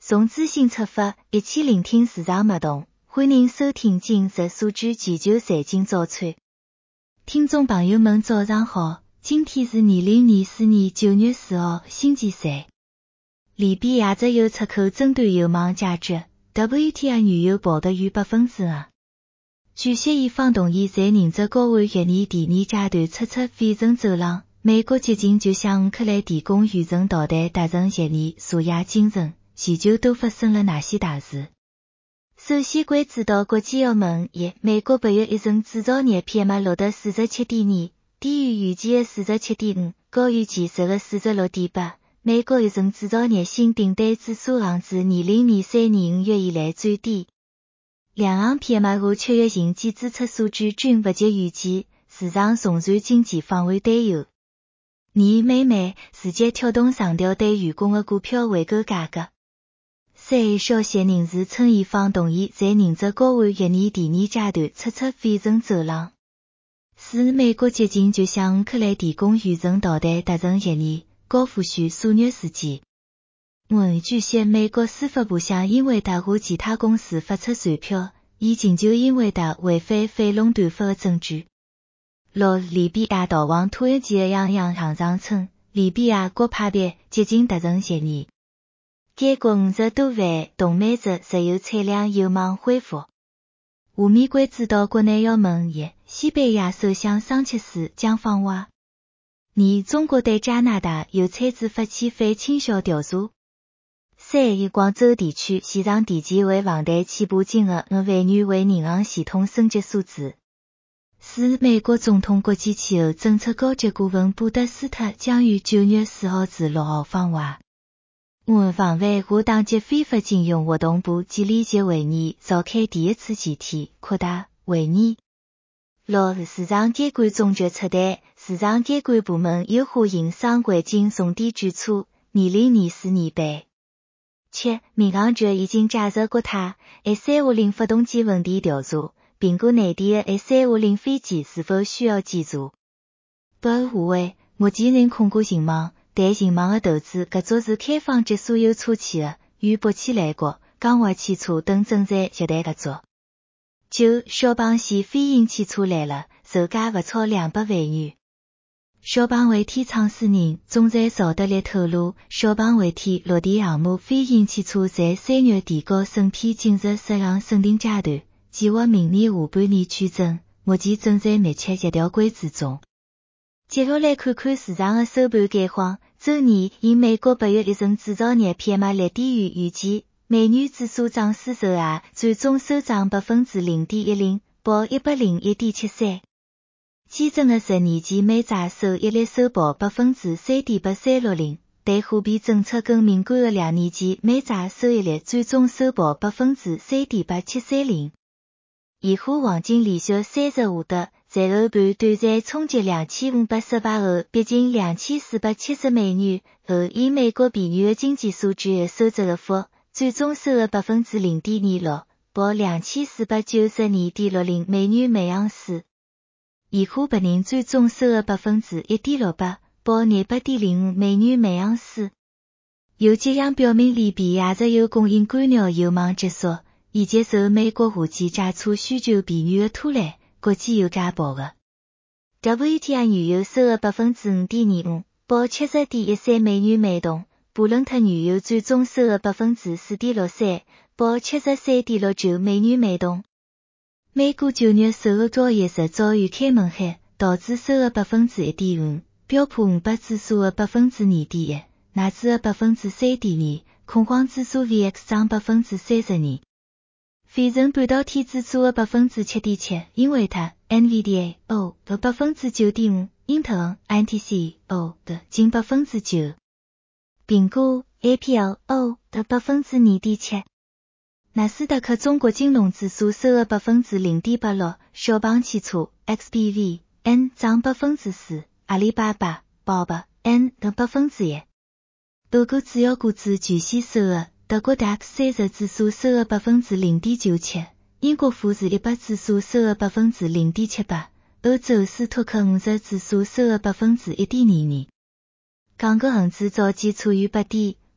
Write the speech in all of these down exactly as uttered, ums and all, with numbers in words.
从资讯出发，一起聆听市场脉动。欢迎收听今日数据全球财经早餐。听众朋友们早上好，今天是二零二四年九月四号星期三。利比亚石油出口争端有望解决 ，W T I 原油暴跌逾百分之二。据协议方同意在宁泽高湾协议第二阶段测出飞程走廊，美国接近就向乌克兰提供远程导弹达成协议，昨夜精神，全球都发生了哪些大事？首先关注到国际澳门一，美国八月一份制造业 P M I 录得 四十七点二，低于预期的 四十七点五，高于前述的 四十六点八。美国一份制造业新订单指数降至二零二三年五月以来最低。两项 P M I 和七月经济支出数据均不及预期，市场重燃经济放缓担忧。二美美，字节跳动上调对员工的股票回购价格。三消息人士称伊方同意在宁泽高湾协议第二阶段测出飞程走廊。四美国接近就向乌克兰提供远程导弹达成协议，高富帅数虐事件。五据悉，美国司法部向英伟达和其他公司发出传票，以请求英伟达违反反垄断法的证据。六利比亚逃亡土耳其的央行行长称，利比亚国派别接近达成协议。该国五十多万动煤值石油产量有望恢复。下面关注到国内要闻一，西班牙首相桑切斯将访华。二中国对加拿大油产子发起反倾销调查。三广州地区线上提前为房贷起步金额五万元为银行系统升级数字。四美国总统国际气候政策高级顾问布德斯特将于九月四号至六号访华。五防范和打击非法金融活动部建立级会议召开第一次集体扩大会议。六市场监管总局出台市场监管部门优化营商环境重点举措二零二四年版。七民航局已经介入国泰 S 三五零发动机问题调查，评估内地的 S 三五零飞机是否需要检查。八华为目前仍控股信网，但信网的投资搿族是开放及所有车企的，与北汽蓝国、江淮汽车等正在接待合作。九小鹏系飞行汽车来了，售价不超两百万元。小鹏汇天创始人总裁邵德烈透露，小鹏汇天落地项目飞行汽车在三月底高审批进入适项审定阶段，计划明年下半年取证，目前正在密切协调关注中。接下来看看市场的收盘概况。周二，以美国八月一份制造业 P M I 略低于预期，美元指数涨势受压，最终收涨百分之零点一零，报一百零一点七三。基准的十年期美债收益率收报百分之三点八三六零，对货币政策更敏感的两年期美债收益率最终收报百分之三点八七三零。现货黄金连续三日下跌，随后盘短暂冲击两千五百十八后逼近两千四百七十美元后，以美国疲软的经济数据而收窄的幅，最终收了百分之零点二六，报两千四百九十二点六零美元每盎司。现货白银最终收了百分之一点六八，报廿八点零五美元每盎司。有迹象表明利比亚石油供应干扰有望结束，以接受美国夏季检测需求疲软的拖累，国际油价暴跌。W T I 原油收了百分之五点二五，报七十点一三美元每桶。布伦特原油最终收了百分之四点六三，报七十三点六九美元每桶。美股九月首个交易日遭遇开门黑，道指收了百分之一点五，标普五百指数的百分之二点一，纳指的百分之三点二，恐慌指数 V X 涨百分之三十二。费城半导体指数的百分之七点七，英伟达 N V D A O 的百分之九点五，英特尔 I T C O 的近百分之九，苹果 A P L O 的百分之二点七。纳斯达克中国金融指数收了百分之零点八六，小鹏汽车 X P V N 涨百分之四，阿里巴巴、宝马 N 的百分之一。欧洲主要股指全线收的，德国 D A X 三十指数收了百分之零点九七，英国富时一百指数收了百分之零点七八，欧洲斯托克五十指数收了百分之一点二二。港股恒指早间处于八点，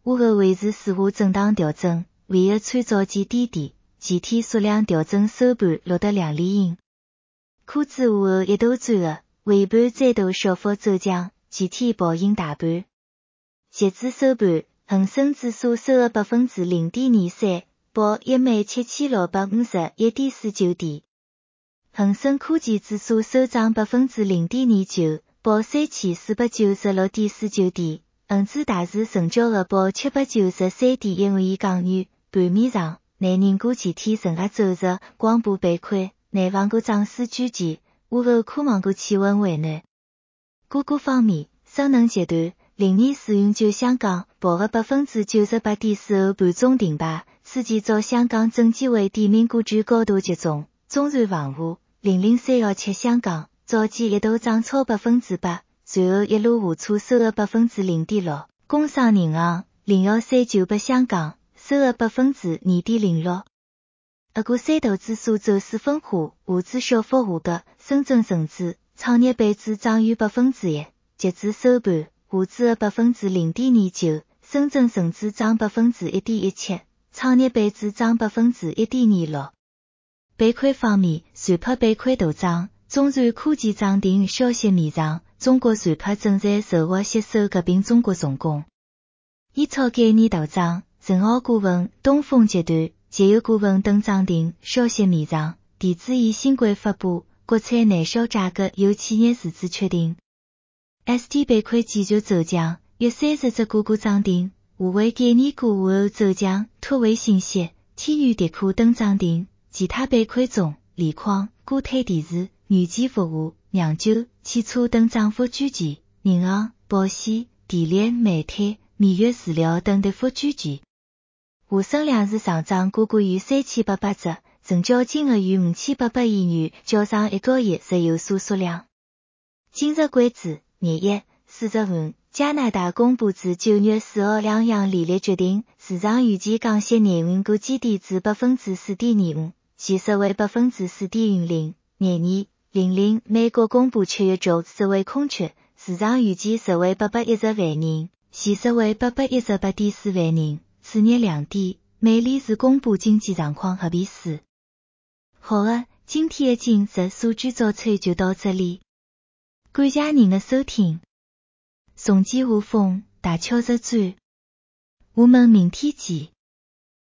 我额维持事务正当调整，唯一参照及低点，具体数量调整收盘录得两连阴。科指午后一度转弱，尾盘再度小幅走强，具体报应大盘。截至收盘，恒生指数收入百分之零点二三，报一万七千六百五十一点四九点。恒生科技指数收涨百分之零点二九，报三千四百九十六点四九点。恒指大市成交额报七百九十三点一五亿港元。盘面上，内银股前天承压走弱，广播被亏，内房股涨势居前，午后科网股气温为暖。股股方面，双能集团、零年试运就香港报个百分之九十八点四后盘中停牌，此前遭香港证监会点名股权高度集中，中燃防护、零零三一七香港早间一度涨超百分之八。随后一路下挫收入百分之零点六，工商银行零幺三九八香港收入百分之二点零六。不过三大指数走势分化，沪指小幅下跌，深圳成指、创业板指涨逾百分之一。截至收盘，沪指的百分之零点二九，深圳成指涨百分之一点一七，创业板指涨百分之一点二六。板块方面，船舶板块大涨，中燃科技涨停消息面上。中国船舶正在筹划携手合并中国重工。烟草概念大涨，仁奥股份、东风集团、节油股份等涨停消息面上。电子烟新规发布，国产内销价格由企业自主确定。S T 板块继续走强，约三十只个股涨停，华为概念股午后走强，拓维信息、天宇迪库等涨停。其他板块中，锂矿、固态电池、软件服务、酿酒、汽车等涨幅居前，银行、保险、电力、煤炭、免疫饲料等跌幅居前。沪深两市上涨个股逾三千八百只，成交金额逾五千八百亿元，较上一个月仍有所缩量。今日关注：廿一、四十万，加拿大公布至九月四号两样利率决定，市场预期降息内银股基底至百分之四点二五，现实为百分之四点五零。廿二、零零，美国公布七月 Jobs 职位空缺，市场预计职位八百一十万人，现实为八百一十八点四万人。次日两点，美联储公布经济状况合皮书。好的，今天的今日数据早餐就到这里，感谢您的收听。送机无缝，大敲日转，我们明天见。